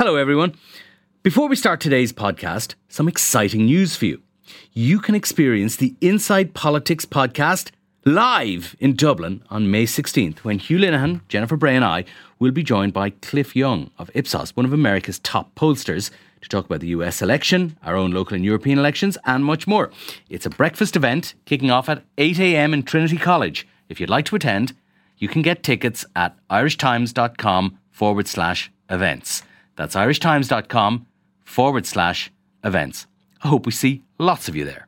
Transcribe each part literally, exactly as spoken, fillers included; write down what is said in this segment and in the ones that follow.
Hello everyone. Before we start today's podcast, some exciting news for you. You can experience the Inside Politics podcast live in Dublin on May sixteenth when Hugh Linehan, Jennifer Bray and I will be joined by Cliff Young of Ipsos, one of America's top pollsters, to talk about the U S election, our own local and European elections and much more. It's a breakfast event kicking off at eight a.m. in Trinity College. If you'd like to attend, you can get tickets at irishtimes.com forward slash events. That's irishtimes.com forward slash events. I hope we see lots of you there.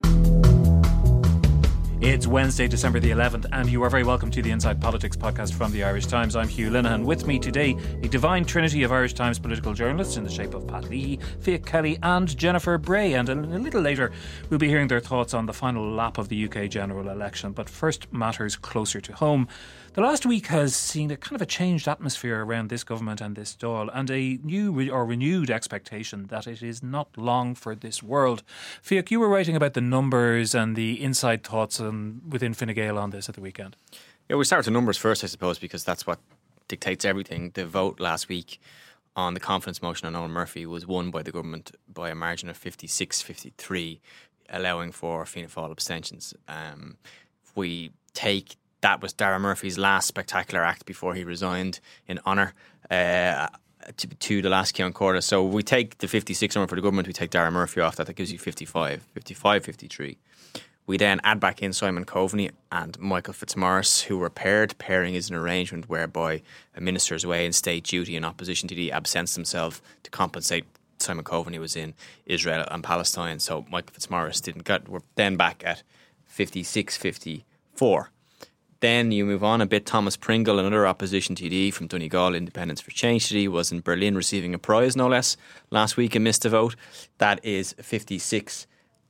It's Wednesday, December the eleventh, and you are very welcome to the Inside Politics podcast from the Irish Times. I'm Hugh Linehan. With me today, a divine trinity of Irish Times political journalists in the shape of Pat Leahy, Fiach Kelly and Jennifer Bray. And a little later, we'll be hearing their thoughts on the final lap of the U K general election. But first, matters closer to home. The last week has seen a kind of a changed atmosphere around this government and this Dáil, and a new re- or renewed expectation that it is not long for this world. Fiach, you were writing about the numbers and the inside thoughts and within Fine Gael on this at the weekend. Yeah, we'll start with the numbers first, I suppose, because that's what dictates everything. The vote last week on the confidence motion on Eoin Murphy was won by the government by a margin of fifty-six fifty-three, allowing for Fianna Fáil abstentions. Um, if we take that was Dara Murphy's last spectacular act before he resigned in honour uh, to, to the last Ceann Comhairle. So we take the fifty-six number for the government, we take Dara Murphy off that, that gives you fifty-five, fifty-five fifty-three. We then add back in Simon Coveney and Michael Fitzmaurice, who were paired. Pairing is an arrangement whereby a minister is away in state duty in opposition to the absents themselves to compensate. Simon Coveney was in Israel and Palestine, so Michael Fitzmaurice didn't get. We're then back at fifty-six fifty-four. Then you move on a bit. Thomas Pringle, another opposition T D from Donegal, Independence for Change T D, was in Berlin receiving a prize, no less, last week and missed a vote. That is fifty-six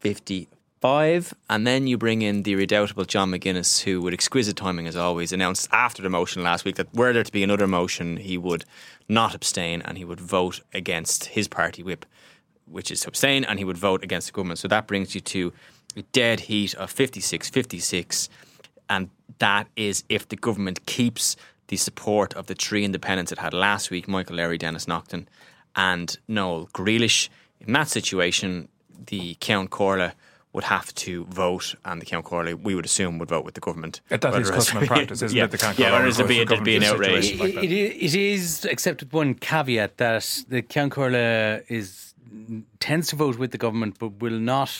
fifty-five. And then you bring in the redoubtable John McGuinness, who, with exquisite timing as always, announced after the motion last week that were there to be another motion, he would not abstain and he would vote against his party whip, which is to abstain, and he would vote against the government. So that brings you to a dead heat of fifty-six fifty-six. And that is if the government keeps the support of the three independents it had last week, Michael Lowry, Denis Naughton and Noel Grealish. In that situation, the Ceann Comhairle would have to vote, and the Ceann Comhairle, we would assume, would vote with the government. That is custom and practice, isn't yeah, it? The Ceann Comhairle yeah, whereas there'd be, there'd be an outrage. It, like that. it, it is, except with one caveat, that the Ceann Comhairle is tends to vote with the government, but will not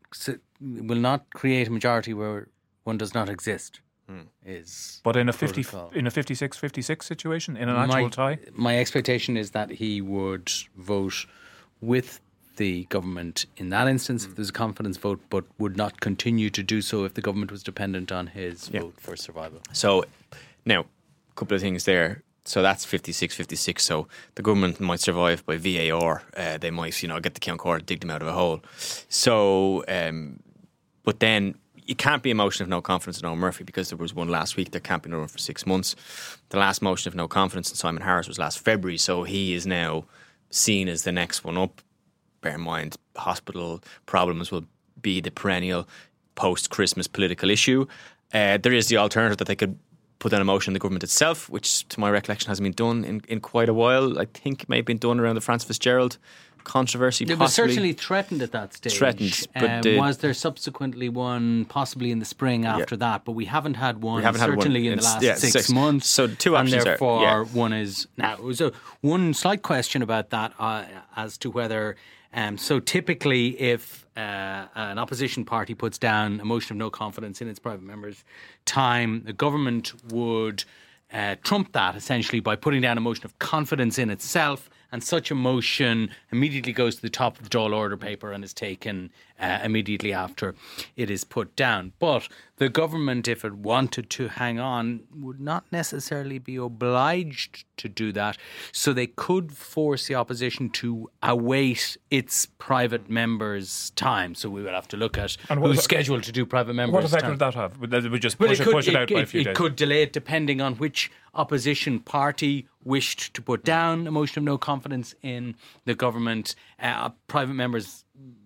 will not create a majority where one does not exist. Hmm. Is but in a fifty protocol. in a fifty-six fifty-six situation, in an actual my, tie, my expectation is that he would vote with the government in that instance if there's a confidence vote, but would not continue to do so if the government was dependent on his yeah. vote for survival. So now, a couple of things there. So that's fifty-six fifty-six. So the government might survive by V A R. Uh, they might, you know, get the Ceann Comhairle, dig them out of a hole. So, um, but then it can't be a motion of no confidence in Eoin Murphy because there was one last week. There can't be another one for six months. The last motion of no confidence in Simon Harris was last February. So he is now seen as the next one up. Bear in mind, hospital problems will be the perennial post-Christmas political issue. Uh, there is the alternative that they could put down a motion in the government itself, which to my recollection hasn't been done in, in quite a while. I think it may have been done around the Francis Fitzgerald controversy. It possibly. was certainly threatened at that stage. Threatened. But um, the, was there subsequently one possibly in the spring after yeah. that? But we haven't had one haven't certainly had one in the last yeah, six, six months. So two options and therefore are, yeah. one is now. So one slight question about that uh, as to whether. Um, so typically, if uh, an opposition party puts down a motion of no confidence in its private members' time, the government would uh, trump that essentially by putting down a motion of confidence in itself, and such a motion immediately goes to the top of the Dáil order paper and is taken uh, immediately after it is put down. But the government, if it wanted to hang on, would not necessarily be obliged to do that. So they could force the opposition to await its private members' time. So we would have to look at who's that, scheduled to do private members' What effect time. would that have? Would we just Well, push, it, it, could, push it, it out by a few it days? It could delay it depending on which opposition party wished to put down a motion of no confidence in the government. Uh, private members'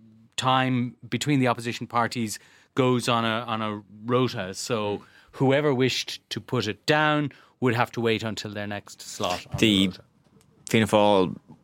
time between the opposition parties goes on a on a rota. So whoever wished to put it down would have to wait until their next slot on the, the rota. Fianna Fáil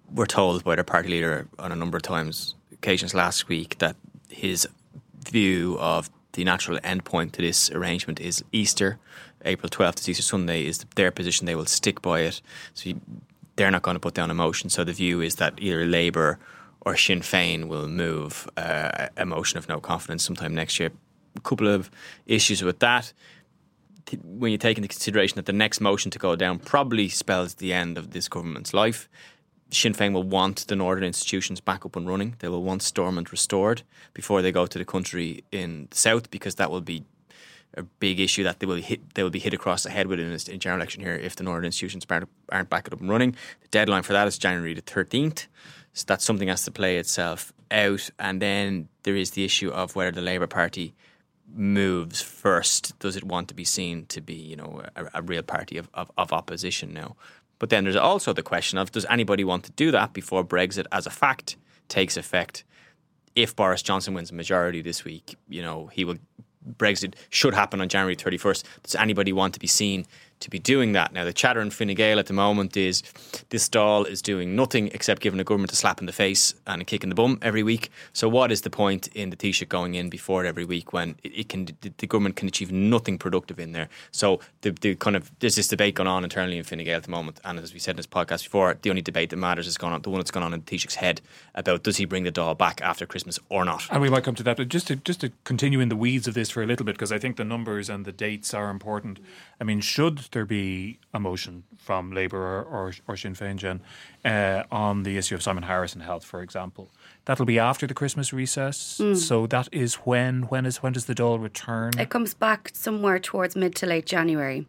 were told by their party leader on a number of times, occasions last week, that his view of the natural endpoint to this arrangement is Easter. April twelfth is Easter Sunday, is their position. They will stick by it. So he, they're not going to put down a motion. So the view is that either Labour or Sinn Féin will move uh, a motion of no confidence sometime next year. A couple of issues with that. When you take into consideration that the next motion to go down probably spells the end of this government's life, Sinn Féin will want the Northern institutions back up and running. They will want Stormont restored before they go to the country in the south, because that will be a big issue that they will hit. They will be hit across the head with in a general election here if the Northern institutions aren't, aren't back up and running. The deadline for that is January the thirteenth. So that's something that has to play itself out. And then there is the issue of whether the Labour Party moves first. Does it want to be seen to be, you know, a, a real party of, of, of opposition now? But then there's also the question of, does anybody want to do that before Brexit as a fact takes effect? If Boris Johnson wins a majority this week, you know, he will. Brexit should happen on January thirty-first. Does anybody want to be seen to be doing that? Now, the chatter in Fine Gael at the moment is this Dáil is doing nothing except giving the government a slap in the face and a kick in the bum every week. So what is the point in the Taoiseach going in before it every week when it, it can the, the government can achieve nothing productive in there? So the, the kind of there's this debate going on internally in Fine Gael at the moment, and as we said in this podcast before, the only debate that matters is going on, the one that's gone on in the Taoiseach's head about does he bring the Dáil back after Christmas or not? And we might come to that, but just to just to continue in the weeds of this for a little bit, because I think the numbers and the dates are important. I mean, should there be a motion from Labour or, or, or Sinn Féin, Jen, uh, on the issue of Simon Harrison Health, for example? That'll be after the Christmas recess. Mm. So that is when? When is when does the Dáil return? It comes back somewhere towards mid to late January.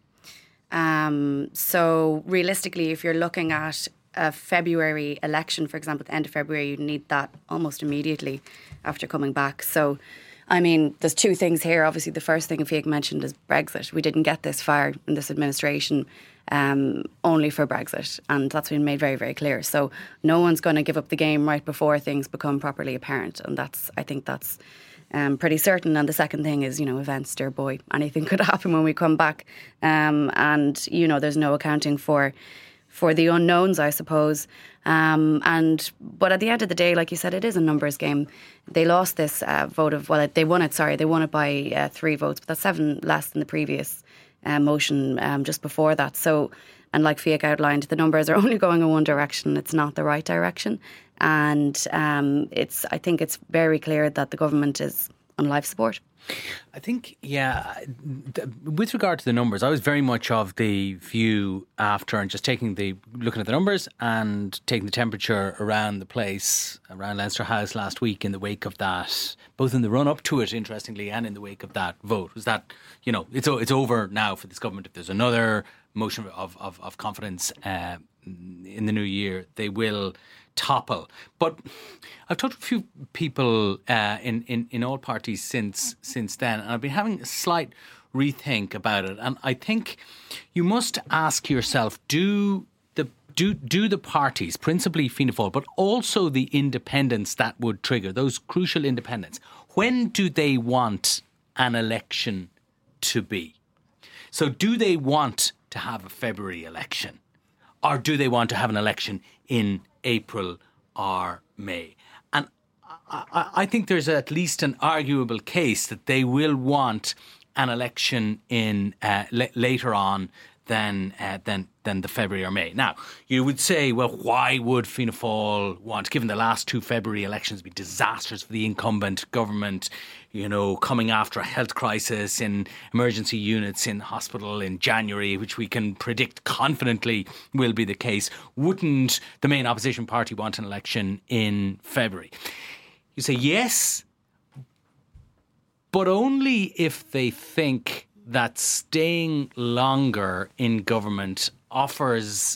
Um, so realistically, if you're looking at a February election, for example, at the end of February, you'd need that almost immediately after coming back. So, I mean, there's two things here. Obviously, the first thing Fiach mentioned is Brexit. We didn't get this far in this administration um, only for Brexit, and that's been made very, very clear. So no one's going to give up the game right before things become properly apparent, and that's, I think that's um, pretty certain. And the second thing is, you know, events, dear boy, anything could happen when we come back, um, and you know, there's no accounting for for the unknowns, I suppose. Um, and but at the end of the day, like you said, it is a numbers game. They lost this uh, vote of, well, they won it, sorry, they won it by uh, three votes, but that's seven less than the previous uh, motion um, just before that. So, and like Fiach outlined, the numbers are only going in one direction. It's not the right direction. And um, it's, I think it's very clear that the government is on life support. I think, yeah, th- with regard to the numbers, I was very much of the view after and just taking the, looking at the numbers and taking the temperature around the place, around Leinster House last week in the wake of that, both in the run up to it, interestingly, and in the wake of that vote, was that, you know, it's it's over now for this government. If there's another motion of, of, of confidence uh, in the new year, they will topple. But I've talked to a few people uh, in, in, in all parties since since then, and I've been having a slight rethink about it. And I think you must ask yourself, do the do do the parties, principally Fianna Fáil, but also the independents that would trigger, those crucial independents, when do they want an election to be? So do they want to have a February election? Or do they want to have an election in April or May? And I, I think there's at least an arguable case that they will want an election in uh, l- later on than uh, than than the February or May. Now, you would say, well, why would Fianna Fáil want, given the last two February elections be disastrous for the incumbent government, you know, coming after a health crisis in emergency units in hospital in January, which we can predict confidently will be the case, wouldn't the main opposition party want an election in February? You say yes, but only if they think that staying longer in government offers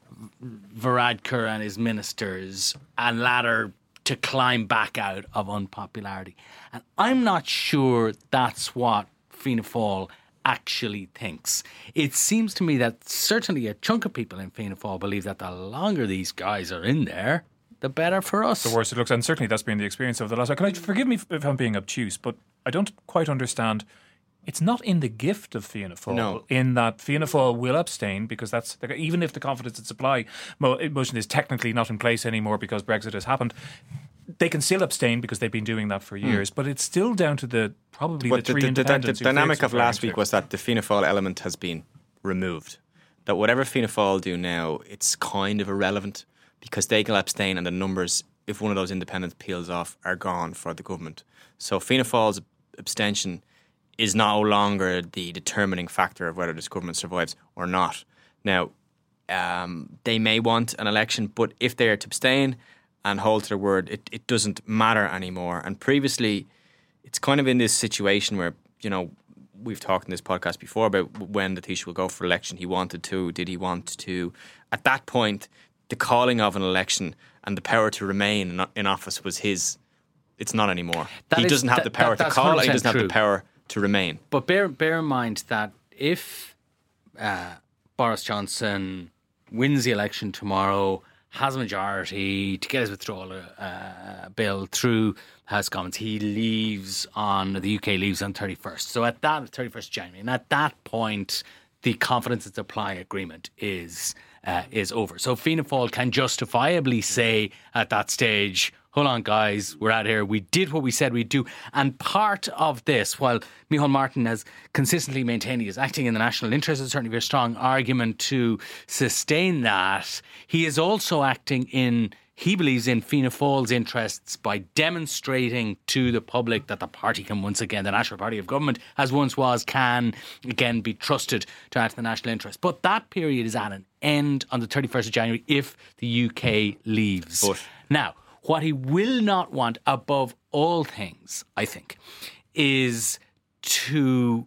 Varadkar and his ministers a ladder to climb back out of unpopularity. And I'm not sure that's what Fianna Fáil actually thinks. It seems to me that certainly a chunk of people in Fianna Fáil believe that the longer these guys are in there, the better for us. The worse it looks, and certainly that's been the experience of the last. Can I forgive me if I'm being obtuse, but I don't quite understand. it's not in the gift of Fianna Fáil, No. in that Fianna Fáil will abstain because that's, even if the confidence and supply mo- motion is technically not in place anymore because Brexit has happened, they can still abstain because they've been doing that for years. Mm. But it's still down to the probably but the three the, the, independents. The, the dynamic of last week was that the Fianna Fáil element has been removed. That whatever Fianna Fáil do now, it's kind of irrelevant because they can abstain and the numbers, if one of those independents peels off, are gone for the government. So Fianna Fáil's abstention is no longer the determining factor of whether this government survives or not. Now, um, they may want an election, but if they are to abstain and hold to their word, it, it doesn't matter anymore. And previously, it's kind of in this situation where, you know, we've talked in this podcast before about when the Taoiseach will go for election. He wanted to, did he want to? At that point, the calling of an election and the power to remain in, in office was his. It's not anymore. That he is, doesn't have that, the power that, to call, he doesn't true. have the power to remain. But bear bear in mind that if uh, Boris Johnson wins the election tomorrow, has a majority to get his withdrawal uh, bill through House Commons, he leaves on, the U K leaves on thirty-first. So at that, thirty-first of January, and at that point, the confidence and supply agreement is uh, is over. So Fianna Fáil can justifiably say at that stage, hold on, guys, we're out here. We did what we said we'd do. And part of this, while Micheál Martin has consistently maintained he is acting in the national interest, it's certainly a very strong argument to sustain that, he is also acting in, he believes, in Fianna Fáil's interests by demonstrating to the public that the party can once again, the National Party of Government, as once was, can again be trusted to act in the national interest. But that period is at an end on the thirty-first of January if the U K leaves. But now, what he will not want above all things, I think, is to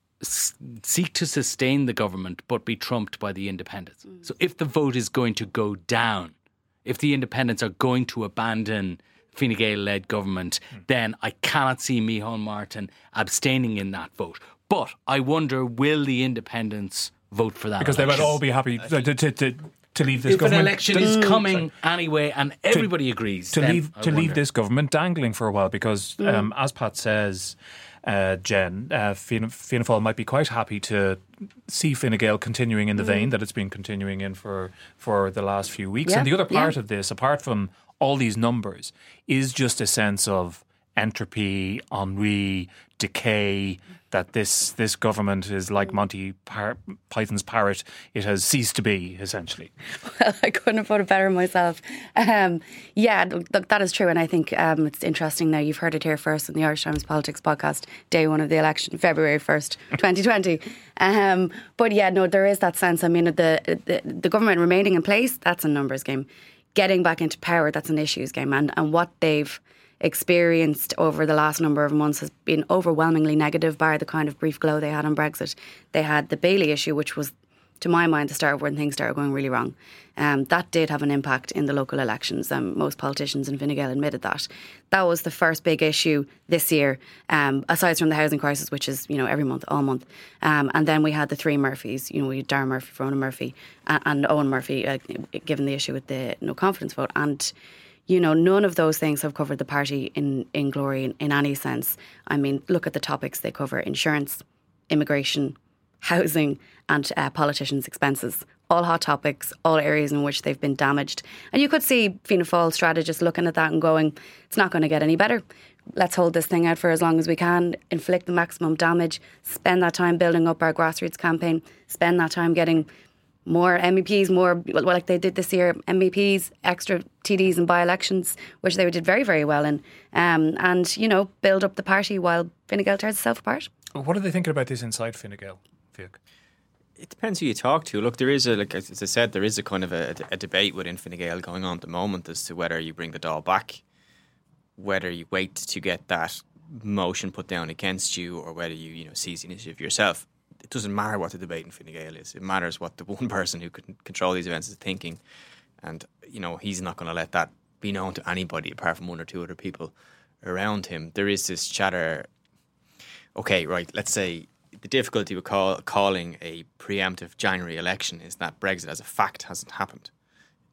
s- seek to sustain the government but be trumped by the independents. Mm. So if the vote is going to go down, if the independents are going to abandon Fine Gael-led government, mm. then I cannot see Micheál Martin abstaining in that vote. But I wonder, will the independents vote for that? Because election? they might all be happy to... to, to to leave this if government, an election is coming anyway, and everybody to, agrees, to then leave I to wonder. leave this government dangling for a while, because mm. um, as Pat says, uh, Jen, uh, Fianna, Fianna Fáil might be quite happy to see Fine Gael continuing in the mm. vein that it's been continuing in for for the last few weeks. Yeah, and the other part yeah. of this, apart from all these numbers, is just a sense of entropy, ennui, decay, that this this government is like Monty Par- Python's parrot. It has ceased to be, essentially. Well, I couldn't have put it better myself. Um, yeah, look, that is true. And I think um, it's interesting now. You've heard it here first in the Irish Times Politics podcast, day one of the election, February first, twenty twenty. Um, but yeah, no, there is that sense. I mean, the, the, the government remaining in place, that's a numbers game. Getting back into power, that's an issues game. And, and what they've experienced over the last number of months has been overwhelmingly negative, bar the kind of brief glow they had on Brexit. They had the Bailey issue, which was, to my mind, the start of when things started going really wrong. Um, that did have an impact in the local elections. Um, most politicians in Fine Gael admitted that. That was the first big issue this year, um, aside from the housing crisis, which is, you know, every month, all month. Um, and then we had the three Murphys, you know, we had Darren Murphy, Verona Murphy, and, and Owen Murphy, uh, given the issue with the no confidence vote. And you know, none of those things have covered the party in, in glory in, in any sense. I mean, look at the topics they cover: insurance, immigration, housing, and uh, politicians' expenses. All hot topics, all areas in which they've been damaged. And you could see Fianna Fáil strategists looking at that and going, it's not going to get any better. Let's hold this thing out for as long as we can, inflict the maximum damage, spend that time building up our grassroots campaign, spend that time getting more M E Ps, more, well, like they did this year, M V Ps, extra T Ds and by-elections, which they did very, very well in. Um, and, you know, build up the party while Fine Gael tears itself apart. What are they thinking about this inside Fine Gael, Fiach? It depends who you talk to. Look, there is a, like as I said, there is a kind of a, a debate within Fine Gael going on at the moment as to whether you bring the Dáil back, whether you wait to get that motion put down against you, or whether you, you know, seize the initiative yourself. It doesn't matter what the debate in Fine Gael is. It matters what the one person who can control these events is thinking. And, you know, he's not going to let that be known to anybody apart from one or two other people around him. There is this chatter. Okay, right, let's say the difficulty with call, calling a preemptive January election is that Brexit as a fact hasn't happened.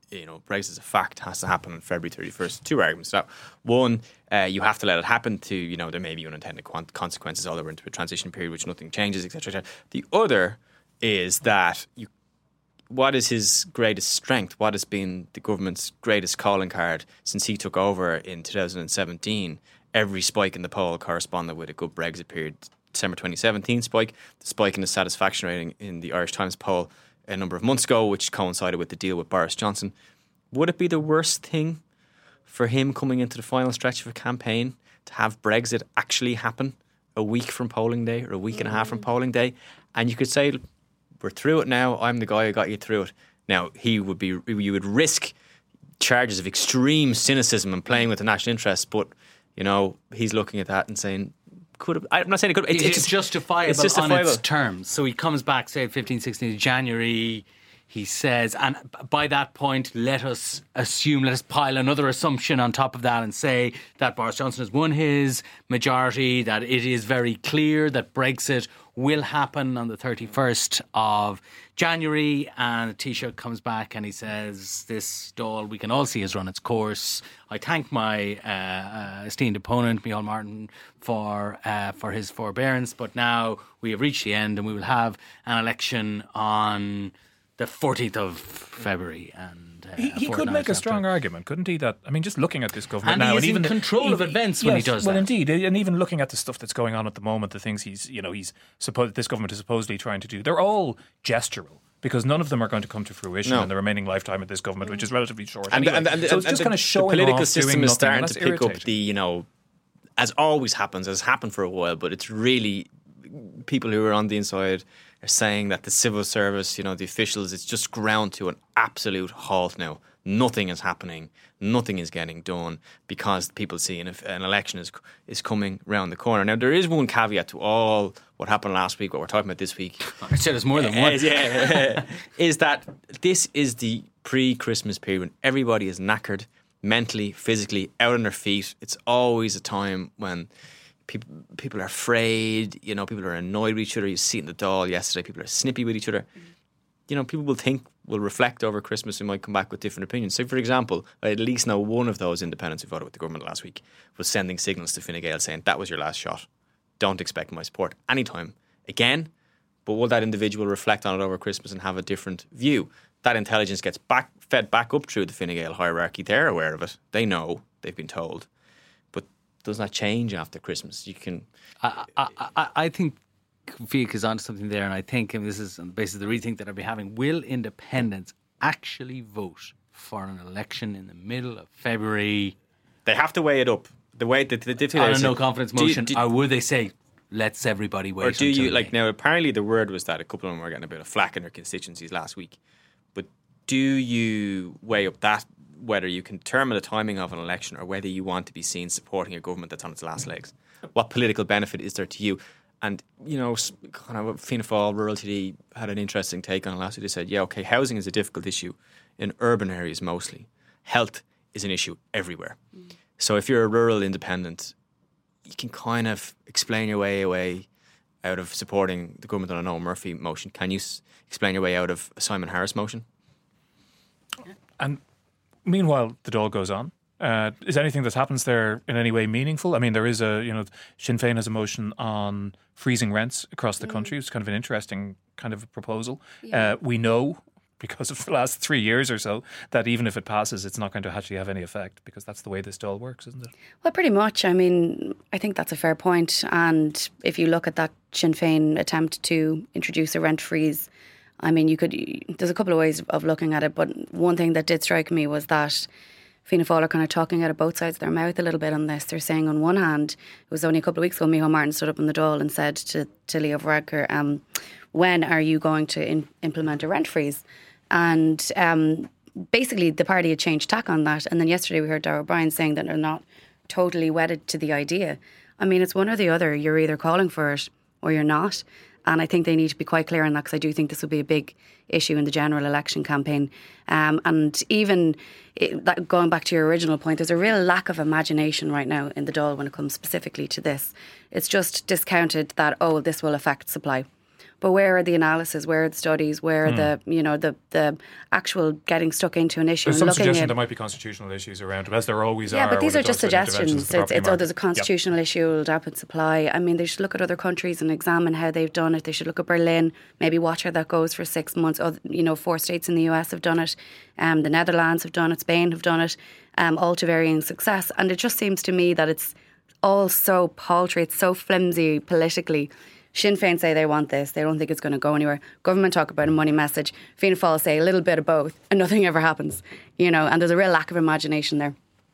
you know, Brexit is a fact, has to happen on February thirty-first. Two arguments. So, one, uh, you have to let it happen. To, you know, there may be unintended consequences, although we're into a transition period which nothing changes, et cetera. The other is that you, what is his greatest strength? What has been the government's greatest calling card since he took over in two thousand seventeen? Every spike in the poll corresponded with a good Brexit period. December twenty seventeen spike, the spike in the satisfaction rating in the Irish Times poll a number of months ago, which coincided with the deal with Boris Johnson. Would it be the worst thing for him coming into the final stretch of a campaign to have Brexit actually happen a week from polling day or a week and a half from polling day? And you could say, we're through it now, I'm the guy who got you through it. Now, he would be, you would risk charges of extreme cynicism and playing with the national interest, but, you know, he's looking at that and saying, could have, I'm not saying it could. It's, it's justifiable, it's justifiable on its terms. So he comes back, say, fifteenth, sixteenth of January. He says, and by that point, let us assume, let us pile another assumption on top of that and say that Boris Johnson has won his majority, that it is very clear that Brexit will happen on the thirty-first of January. And Taoiseach comes back and he says, this Dáil, we can all see, has run its course. I thank my uh, uh, esteemed opponent, Micheál Martin, for uh, for his forbearance. But now we have reached the end and we will have an election on the fourteenth of February. And uh, he, he could make a strong after. argument, couldn't he? That I mean, just looking at this government and now, he is and even in control the, of events yes, when he does well, that. Well, indeed, and even looking at the stuff that's going on at the moment, the things he's, you know, he's supposed this government is supposedly trying to do, they're all gestural. Because none of them are going to come to fruition no. in the remaining lifetime of this government, which is relatively short. And, anyway. and, and, so it's and just the, kind of showing the political off, system doing is nothing, starting and to pick irritating. up the, you know, as always happens, as happened for a while, but it's really people who are on the inside are saying that the civil service, you know, the officials, it's just ground to an absolute halt now. Nothing is happening. Nothing is getting done because people see an, an election is is coming round the corner. Now, there is one caveat to all what happened last week, what we're talking about this week. I said it's more than one. Is, yeah, is that this is the pre-Christmas period when everybody is knackered mentally, physically, out on their feet. It's always a time when people people are afraid, you know, people are annoyed with each other. You see it in the Dáil yesterday, people are snippy with each other. You know, people will think, will reflect over Christmas and might come back with different opinions. So, for example, I at least know one of those independents who voted with the government last week was sending signals to Fine Gael saying, that was your last shot. Don't expect my support anytime again. But will that individual reflect on it over Christmas and have a different view? That intelligence gets back fed back up through the Fine Gael hierarchy. They're aware of it. They know. They've been told. But does that change after Christmas? You can... I, I, I, I think Fiach is onto something there, and I think, and this is on the basis of the rethink that I'll be having, will independents actually vote for an election in the middle of February? They have to weigh it up. The way that the, the, on a no confidence motion, do you, do, or would they say, let's everybody wait? Or do you, like, May. now apparently the word was that a couple of them were getting a bit of flack in their constituencies last week. But do you weigh up that, whether you can determine the timing of an election or whether you want to be seen supporting a government that's on its last legs? What political benefit is there to you? And, you know, kind of Fianna Fáil, Rural T D had an interesting take on it last week. They said, yeah, okay, housing is a difficult issue in urban areas mostly. Health is an issue everywhere. Mm. So if you're a rural independent, you can kind of explain your way away out of supporting the government on a Noel Murphy motion. Can you s- explain your way out of a Simon Harris motion? And meanwhile, the Dáil goes on. Uh, is anything that happens there in any way meaningful? I mean, there is a, you know, Sinn Féin has a motion on freezing rents across the mm. country. It's kind of an interesting kind of a proposal. Yeah. Uh, we know, because of the last three years or so, that even if it passes, it's not going to actually have any effect, because that's the way this Dáil works, isn't it? Well, pretty much. I mean, I think that's a fair point. And if you look at that Sinn Féin attempt to introduce a rent freeze, I mean, you could, there's a couple of ways of looking at it, but one thing that did strike me was that Fianna Fáil are kind of talking out of both sides of their mouth a little bit on this. They're saying on one hand, it was only a couple of weeks ago, Micheál Martin stood up in the Dáil and said to, to Leo Varadkar, um, when are you going to in, implement a rent freeze? And um, basically the party had changed tack on that. And then yesterday we heard Darragh O'Brien saying that they're not totally wedded to the idea. I mean, it's one or the other. You're either calling for it or you're not. And I think they need to be quite clear on that, because I do think this will be a big issue in the general election campaign. Um, and even it, that, going back to your original point, there's a real lack of imagination right now in the Dáil when it comes specifically to this. It's just discounted that, oh, this will affect supply. But where are the analysis? Where are the studies? Where are mm. the, you know, the the actual getting stuck into an issue? There's and some looking suggestion at, there might be constitutional issues around it, as there always yeah, are. Yeah, but these are just suggestions. The it's, it's oh, there's a constitutional yep. issue, it'll dampen supply. I mean, they should look at other countries and examine how they've done it. They should look at Berlin, maybe watch how that goes for six months. Oh, you know, four states in the U S have done it. Um, the Netherlands have done it. Spain have done it. Um, all to varying success. And it just seems to me that it's all so paltry. It's so flimsy politically. Sinn Féin say they want this. They don't think it's going to go anywhere. Government talk about a money message. Fianna Fáil say a little bit of both, and nothing ever happens. You know, and there's a real lack of imagination there.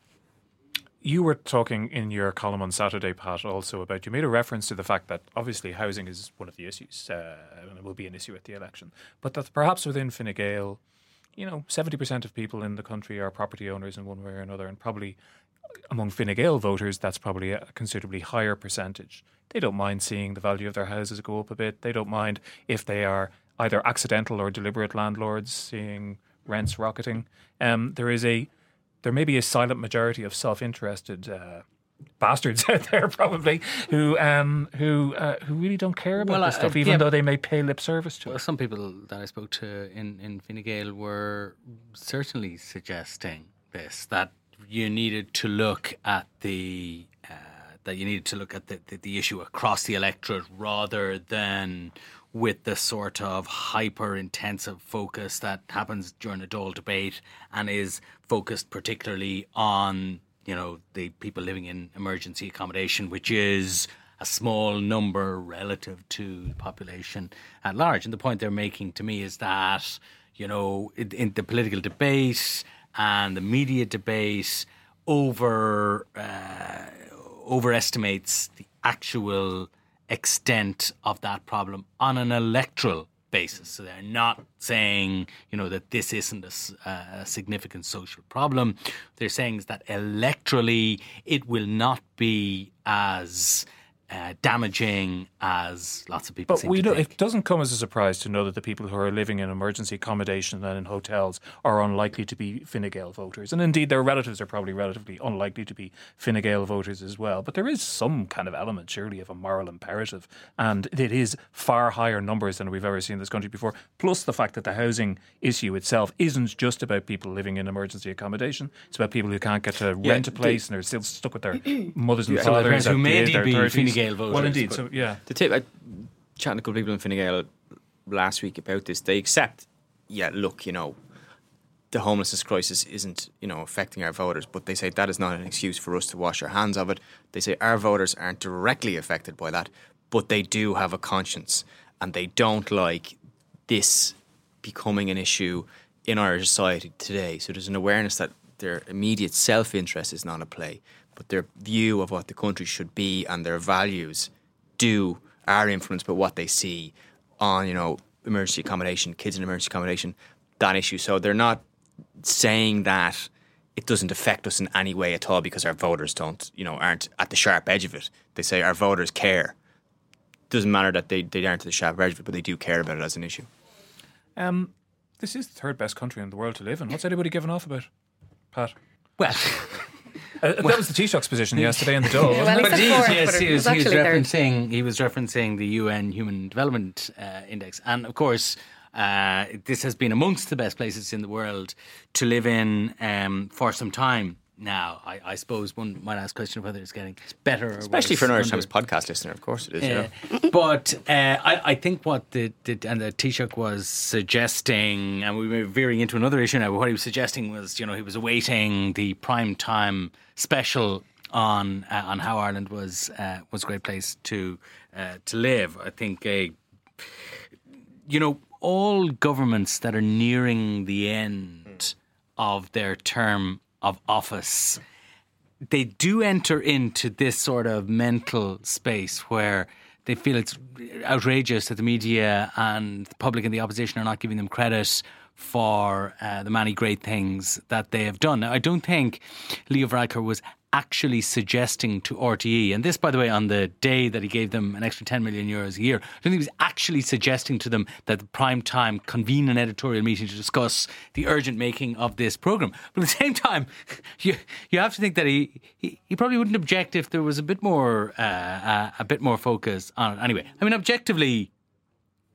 You were talking in your column on Saturday, Pat, also about, you made a reference to the fact that obviously housing is one of the issues, uh, and it will be an issue at the election, but that perhaps within Fine Gael, you know, seventy percent of people in the country are property owners in one way or another, and probably among Fine Gael voters, that's probably a considerably higher percentage. They don't mind seeing the value of their houses go up a bit. They don't mind if they are either accidental or deliberate landlords seeing rents rocketing. Um, there is a, there may be a silent majority of self-interested uh, bastards out there, probably, who um, who uh, who really don't care about well, this uh, stuff, even yeah, though they may pay lip service to well, it. Some people that I spoke to in in Fine Gael were certainly suggesting this, that you needed to look at the uh, that you needed to look at the, the, the issue across the electorate rather than with the sort of hyper-intensive focus that happens during a Dáil debate and is focused particularly on, you know, the people living in emergency accommodation, which is a small number relative to the population at large. And the point they're making to me is that, you know, in, in the political debate and the media debate over uh, overestimates the actual extent of that problem on an electoral basis. So they're not saying, you know, that this isn't a, a significant social problem. They're saying is that electorally it will not be as Uh, damaging as lots of people but seem we to know, think. It doesn't come as a surprise to know that the people who are living in emergency accommodation and in hotels are unlikely to be Fine Gael voters. And indeed, their relatives are probably relatively unlikely to be Fine Gael voters as well. But there is some kind of element, surely, of a moral imperative. And it is far higher numbers than we've ever seen in this country before. Plus the fact that the housing issue itself isn't just about people living in emergency accommodation. It's about people who can't get to Yeah, rent a place and are still stuck with their mothers and Yeah, fathers. who at may the- their be thirties. Fine Gael voters. Well, indeed. but- So, yeah. The tip, I chatting to a couple of people in Fine Gael last week about this. They accept, yeah, look, you know, the homelessness crisis isn't, you know, affecting our voters, but they say that is not an excuse for us to wash our hands of it. They say our voters aren't directly affected by that, but they do have a conscience, and they don't like this becoming an issue in our society today. So there's an awareness that their immediate self-interest is not at play, but their view of what the country should be and their values do are influenced by what they see on, you know, emergency accommodation, kids in emergency accommodation, that issue. So they're not saying that it doesn't affect us in any way at all because our voters don't, you know, aren't at the sharp edge of it. They say our voters care. Doesn't matter that they, they aren't at the sharp edge of it, but they do care about it as an issue. Um, this is the third best country in the world to live in. What's anybody giving off about, Pat? Well, Uh, that was the Taoiseach's position yesterday in the Dáil, wasn't Well, it? but It's he, a fourth, yes, but he it was, was he was actually third. referencing he was referencing the U N Human Development uh, Index, and of course, uh, this has been amongst the best places in the world to live in um, for some time now. I, I suppose one might ask the question of whether it's getting better, or Especially worse for an Irish under- Times podcast listener, of course it is. Uh, Yeah. but uh, I, I think what the, the and the Taoiseach was suggesting, and we were veering into another issue now, but what he was suggesting was, you know, he was awaiting the prime time special on uh, on how Ireland was uh, was a great place to uh, to live. I think a you know, all governments that are nearing the end of their term of office, they do enter into this sort of mental space where they feel it's outrageous that the media and the public and the opposition are not giving them credit for uh, the many great things that they have done. Now, I don't think Leo Varadkar was actually suggesting to R T E, and this, by the way, on the day that he gave them an extra ten million euros a year, I don't think he was actually suggesting to them that the prime time convene an editorial meeting to discuss the urgent making of this programme. But at the same time, you you have to think that he, he, he probably wouldn't object if there was a bit more uh, uh, a bit more focus on it. Anyway, I mean, objectively,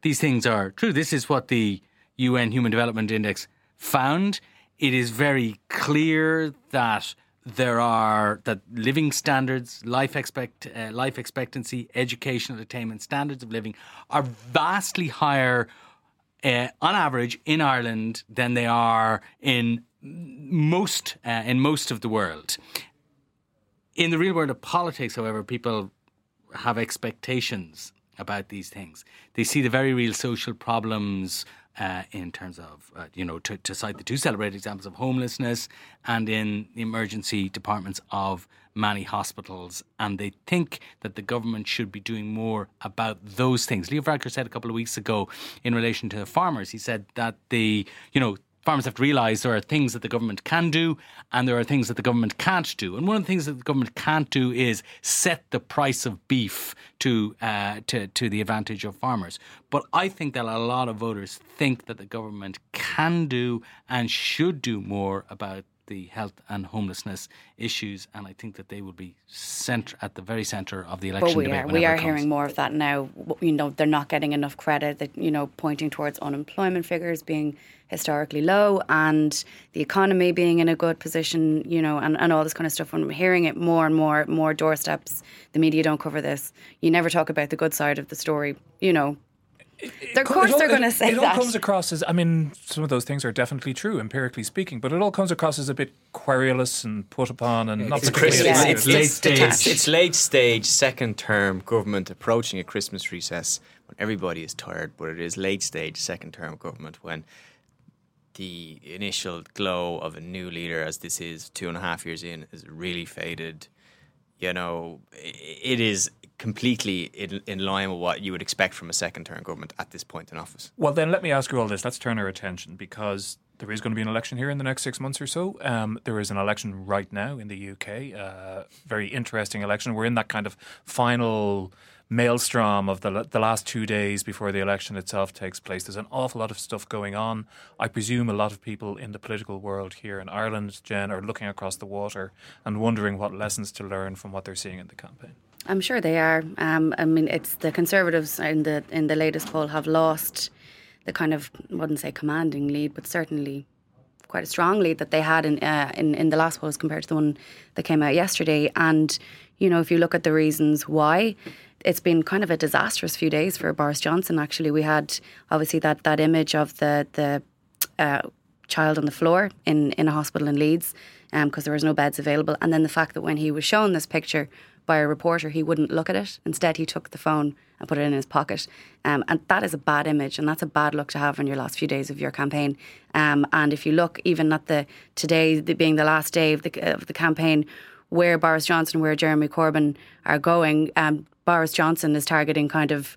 these things are true. This is what the U N Human Development Index found. It is very clear that there are that living standards, life expect uh, life expectancy, educational attainment, standards of living are vastly higher uh, on average in Ireland than they are in most uh, in most of the world. In the real world of politics, however, people have expectations about these things. They see the very real social problems uh, in terms of, uh, you know, to, to cite the two celebrated examples of homelessness and in the emergency departments of many hospitals. And they think that the government should be doing more about those things. Leo Varadkar said a couple of weeks ago in relation to the farmers, he said that the, you know, farmers have to realise there are things that the government can do and there are things that the government can't do. And one of the things that the government can't do is set the price of beef to uh, to, to the advantage of farmers. But I think that a lot of voters think that the government can do and should do more about the health and homelessness issues, and I think that they will be centre, at the very centre of the election but we debate. Are, we are hearing more of that now. You know, they're not getting enough credit. That, you know, pointing towards unemployment figures being historically low and the economy being in a good position, you know, and, and all this kind of stuff. And I'm hearing it more and more, more doorsteps. The media don't cover this. You never talk about the good side of the story, you know. It, of course all, they're going to say it that. It all comes across as, I mean, some of those things are definitely true, empirically speaking, but it all comes across as a bit querulous and put upon and not it's particularly... Christmas, Yeah, it's, it's late just stage, detached. it's late stage, second term government approaching a Christmas recess when everybody is tired, but it is late stage, second term government when the initial glow of a new leader, as this is two and a half years in, is really faded. You know, it is completely in, in line with what you would expect from a second-term government at this point in office. Well, then let me ask you all this. Let's turn our attention, because there is going to be an election here in the next six months or so. Um, there is an election right now in the U K, uh, very interesting election. We're in that kind of final maelstrom of the the last two days before the election itself takes place. There's an awful lot of stuff going on. I presume a lot of people in the political world here in Ireland, Jen, are looking across the water and wondering what lessons to learn from what they're seeing in the campaign. I'm sure they are. Um, I mean, it's the Conservatives in the in the latest poll have lost the kind of, I wouldn't say commanding lead, but certainly quite a strong lead that they had in uh, in, in the last polls compared to the one that came out yesterday. And, you know, if you look at the reasons why, it's been kind of a disastrous few days for Boris Johnson, actually. We had, obviously, that, that image of the, the uh, child on the floor in, in a hospital in Leeds because um, there was no beds available. And then the fact that when he was shown this picture by a reporter, he wouldn't look at it. Instead, he took the phone and put it in his pocket. Um, and that is a bad image, and that's a bad look to have in your last few days of your campaign. Um, and if you look even at the today the, being the last day of the, of the campaign, where Boris Johnson, where Jeremy Corbyn are going, um, Boris Johnson is targeting kind of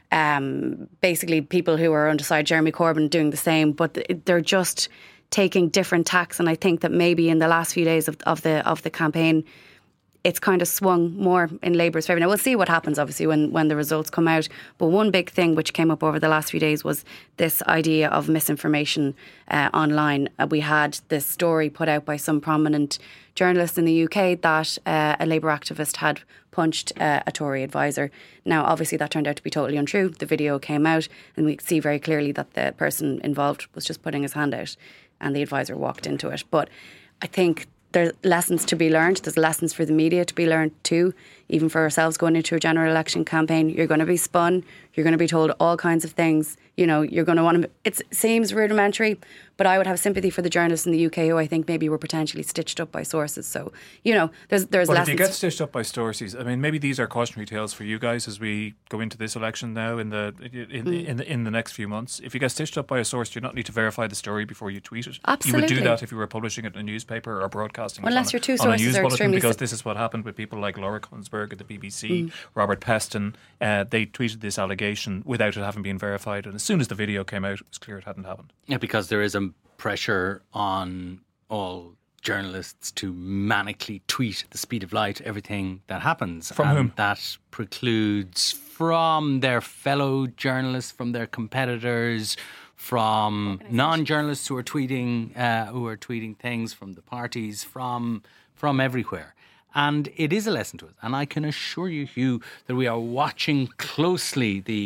um, basically people who are undecided. Jeremy Corbyn doing the same, but they're just taking different tacks. And I think that maybe in the last few days of, of the of the campaign, it's kind of swung more in Labour's favour. Now, we'll see what happens, obviously, when, when the results come out. But one big thing which came up over the last few days was this idea of misinformation uh, online. Uh, we had this story put out by some prominent journalists in the U K that uh, a Labour activist had punched uh, a Tory advisor. Now, obviously, that turned out to be totally untrue. The video came out and we see very clearly that the person involved was just putting his hand out and the advisor walked into it. But I think there's lessons to be learned. There's lessons for the media to be learned too. Even for ourselves going into a general election campaign, you're going to be spun. You're going to be told all kinds of things. You know, you're going to want to... It seems rudimentary, but I would have sympathy for the journalists in the U K who I think maybe were potentially stitched up by sources. So, you know, there's there's but lessons. If you get stitched up by sources, I mean, maybe these are cautionary tales for you guys as we go into this election now in the in, mm. in, the, in the next few months. If you get stitched up by a source, do you not need to verify the story before you tweet it? Absolutely. You would do that if you were publishing it in a newspaper or broadcasting Unless it your two on, on a sources news are bulletin, extremely... because this is what happened with people like Laura Kunsberg at the B B C, mm. Robert Peston. Uh, they tweeted this allegation without it having been verified, and as soon as the video came out, it was clear it hadn't happened. Yeah, because there is a pressure on all journalists to manically tweet at the speed of light everything that happens. From and whom? That precludes from their fellow journalists, from their competitors, from non-journalists who are tweeting, uh, who are tweeting things, from the parties, from from everywhere. And it is a lesson to us. And I can assure you, Hugh, that we are watching closely the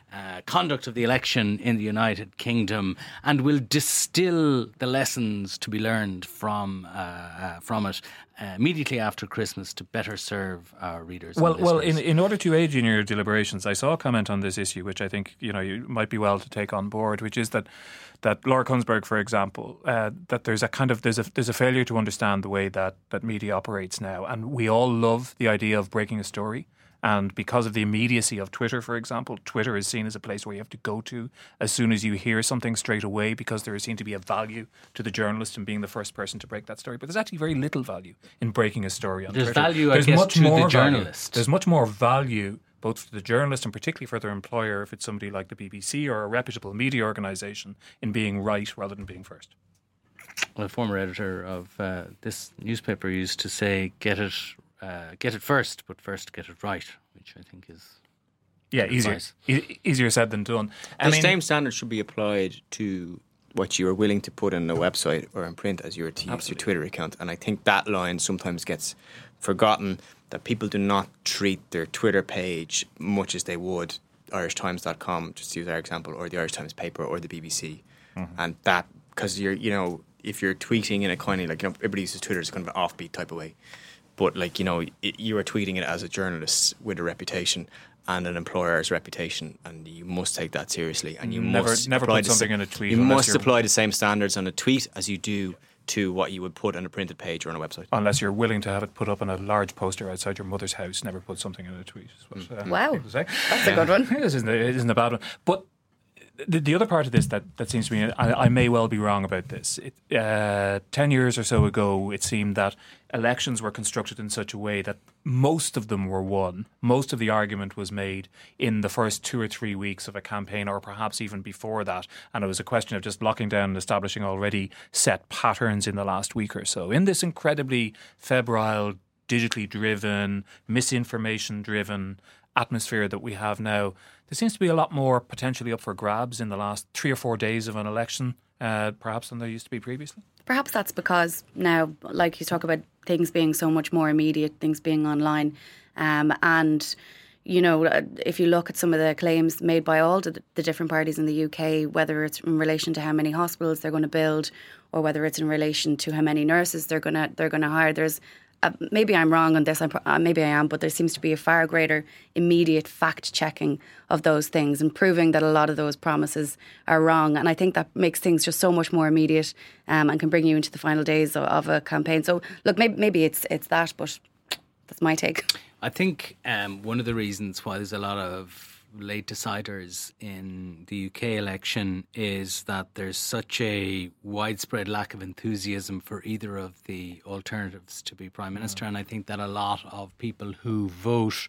uh, conduct of the election in the United Kingdom, and will distill the lessons to be learned from uh, uh, from it uh, immediately after Christmas to better serve our readers. Well, and well, listeners. in in order to aid you in your deliberations, I saw a comment on this issue, which I think you know you might be well to take on board, which is that that Laura Kunsberg, for example, uh, that there's a kind of there's a there's a failure to understand the way that that media operates now, and we all love the idea of breaking a story. And because of the immediacy of Twitter, for example, Twitter is seen as a place where you have to go to as soon as you hear something straight away, because there is seen to be a value to the journalist in being the first person to break that story. But there's actually very little value in breaking a story on There's Twitter. value, I there's guess, much to more the value. journalist. There's much more value both for the journalist and particularly for their employer, if it's somebody like the B B C or a reputable media organisation, in being right rather than being first. Well, a former editor of uh, this newspaper used to say, "Get it, uh, get it first, but first get it right," which I think is yeah easier e- easier said than done. I The mean, same standard should be applied to what you are willing to put on a website or in print as you were to use your Twitter account. And I think that line sometimes gets forgotten, that people do not treat their Twitter page much as they would Irish Times dot com, just to use our example, or the Irish Times paper or the B B C. Mm-hmm. And that, because you're, you know, if you're tweeting in a kind of like, you know, everybody uses Twitter as kind of an offbeat type of way. But like, you know, it, you are tweeting it as a journalist with a reputation and an employer's reputation, and you must take that seriously. And you never, must never apply put something in a tweet. You unless must you're- apply the same standards on a tweet as you do to what you would put on a printed page or on a website. Unless you're willing to have it put up on a large poster outside your mother's house, never put something in a tweet. Is what, uh, Wow. people say. That's a good one. It isn't, it isn't a bad one. But the, the other part of this that, that seems to me, I, I may well be wrong about this. It, uh, ten years or so ago, it seemed that elections were constructed in such a way that most of them were won. Most of the argument was made in the first two or three weeks of a campaign, or perhaps even before that. And it was a question of just locking down and establishing already set patterns in the last week or so. In this incredibly febrile, digitally driven, misinformation driven atmosphere that we have now, there seems to be a lot more potentially up for grabs in the last three or four days of an election, uh, perhaps than there used to be previously. Perhaps that's because now, like you talk about things being so much more immediate, things being online, um, and you know, if you look at some of the claims made by all the, the different parties in the U K, whether it's in relation to how many hospitals they're going to build, or whether it's in relation to how many nurses they're going to they're going to hire, there's Uh, maybe I'm wrong on this, I'm, uh, maybe I am, but there seems to be a far greater immediate fact-checking of those things and proving that a lot of those promises are wrong. And I think that makes things just so much more immediate um, and can bring you into the final days of, of a campaign. So, look, maybe, maybe it's it's that, but that's my take. I think um, one of the reasons why there's a lot of late deciders in the U K election is that there's such a widespread lack of enthusiasm for either of the alternatives to be Prime Minister. Mm. And I think that a lot of people who vote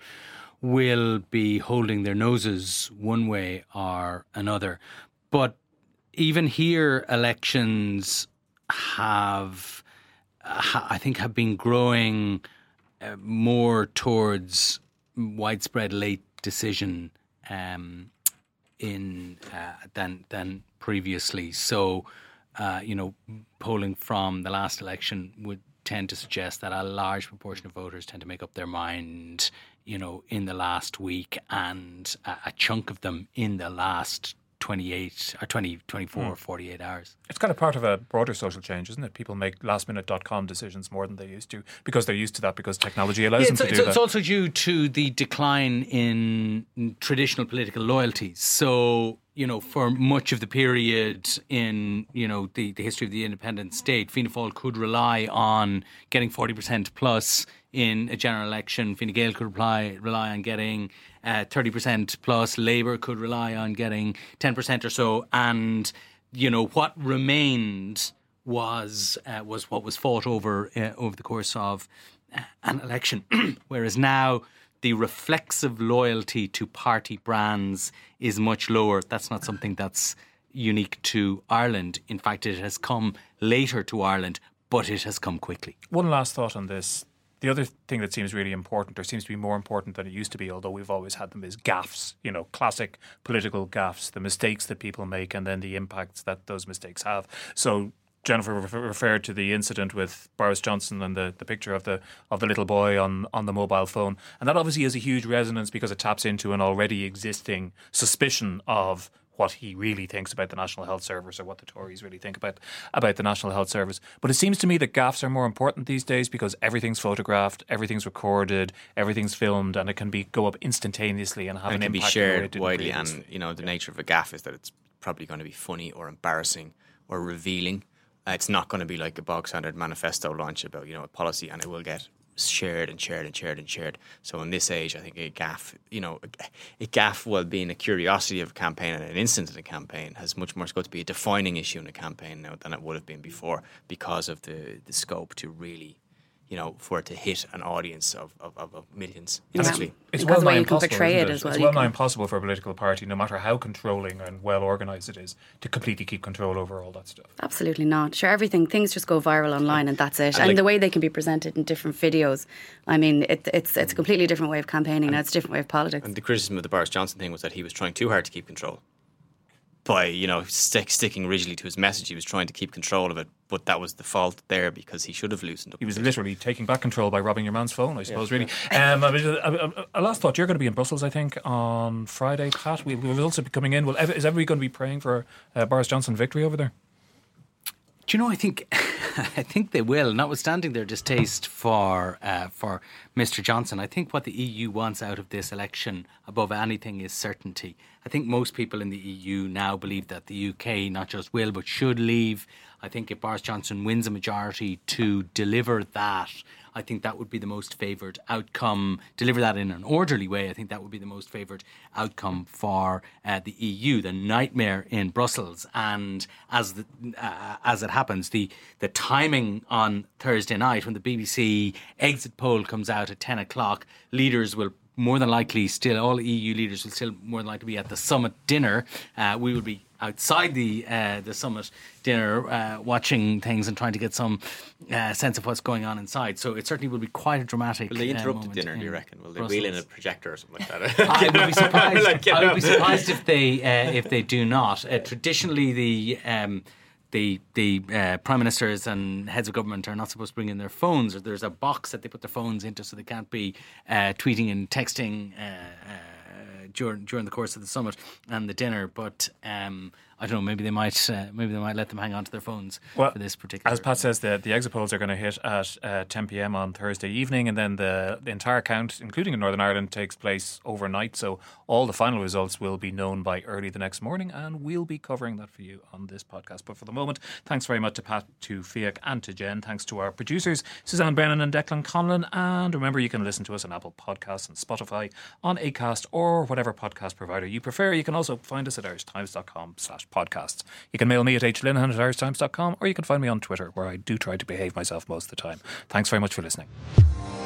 will be holding their noses one way or another. But even here, elections have, uh, I think, have been growing uh, more towards widespread late decision Um, in uh, than than previously. So, uh, you know, polling from the last election would tend to suggest that a large proportion of voters tend to make up their mind, you know, in the last week, and a, a chunk of them in the last twenty-eight or twenty, twenty-four, mm. forty-eight hours. It's kind of part of a broader social change, isn't it? People make last minute dot com decisions more than they used to because they're used to that, because technology allows yeah, them to it's, do it's that. It's also due to the decline in traditional political loyalties. So, you know, for much of the period in, you know, the, the history of the independent state, Fianna Fáil could rely on getting forty percent plus in a general election. Fine Gael could rely, rely on getting uh, thirty percent plus. Labour could rely on getting ten percent or so. And, you know, what remained was uh, was what was fought over uh, over the course of uh, an election. Whereas now the reflexive loyalty to party brands is much lower. That's not something that's unique to Ireland. In fact, it has come later to Ireland, but it has come quickly. One last thought on this. The other thing that seems really important, or seems to be more important than it used to be, although we've always had them, is gaffes, you know, classic political gaffes, the mistakes that people make and then the impacts that those mistakes have. So Jennifer referred to the incident with Boris Johnson and the, the picture of the of the little boy on, on the mobile phone. And that obviously has a huge resonance because it taps into an already existing suspicion of what he really thinks about the National Health Service or what the Tories really think about about the National Health Service. But it seems to me that gaffes are more important these days because everything's photographed, everything's recorded, everything's filmed, and it can be go up instantaneously and have and an it can impact be shared in a way it widely. didn't And you know, the nature of a gaffe is that it's probably going to be funny or embarrassing or revealing. Uh, it's not going to be like a bog standard manifesto launch about, you know, a policy, and it will get shared and shared and shared and shared. So in this age, I think a gaffe, you know, a, a gaffe, while being a curiosity of a campaign and an incident in a campaign, has much more scope to be a defining issue in a campaign now than it would have been before because of the, the scope to really, you know, for it to hit an audience of, of, of millions. Exactly. It's Because well the way nigh you can impossible, portray isn't it as well. It's You well nigh can- impossible for a political party, no matter how controlling and well organised it is, to completely keep control over all that stuff. Absolutely not. Sure, everything, things just go viral online and that's it. And And like- the way they can be presented in different videos, I mean, it, it's it's a completely different way of campaigning now. It's a different way of politics. And the criticism of the Boris Johnson thing was that he was trying too hard to keep control. By, you know, stick, sticking rigidly to his message, he was trying to keep control of it, but that was the fault there because he should have loosened up. He was a bit. literally taking back control by robbing your man's phone, I suppose, really. Um, I mean, a, a, a last thought, you're going to be in Brussels, I think, on Friday, Pat. We, we'll also be coming in. Will, is everybody going to be praying for uh, Boris Johnson victory over there? Do you know, I think I think they will, notwithstanding their distaste for uh, for Mister Johnson. I think what the E U wants out of this election above anything is certainty. I think most people in the E U now believe that the U K not just will but should leave. I think if Boris Johnson wins a majority to deliver that, I think that would be the most favoured outcome. Deliver that in an orderly way, I think that would be the most favoured outcome for uh, the E U. The nightmare in Brussels, and as the, uh, as it happens, the the timing on Thursday night when the B B C exit poll comes out at ten o'clock, leaders will more than likely still, all E U leaders will still more than likely be at the summit dinner. Uh, we will be outside the uh, the summit dinner uh, watching things and trying to get some uh, sense of what's going on inside. So it certainly will be quite a dramatic Will they interrupt uh, the moment dinner, do you in reckon? Will they Brussels. wheel in a projector or something like that? I would be surprised. Like, you I would know. be surprised if they uh, if they do not. Uh, traditionally, the um, the the uh, prime ministers and heads of government are not supposed to bring in their phones, or there's a box that they put their phones into, so they can't be uh, tweeting and texting uh, uh, during during the course of the summit and the dinner. But um, I don't know. Maybe they might. Uh, maybe they might let them hang on to their phones Well, for this particular. As Pat says, the, the exit polls are going to hit at uh, ten p.m. on Thursday evening, and then the, the entire count, including in Northern Ireland, takes place overnight. So all the final results will be known by early the next morning, and we'll be covering that for you on this podcast. But for the moment, thanks very much to Pat, to Fiach, and to Jen. Thanks to our producers, Suzanne Brennan and Declan Conlon. And remember, you can listen to us on Apple Podcasts and Spotify, on Acast, or whatever podcast provider you prefer. You can also find us at irishtimes.com slash podcasts. You can mail me at hlinehan at irishtimes dot com, or you can find me on Twitter, where I do try to behave myself most of the time. Thanks very much for listening.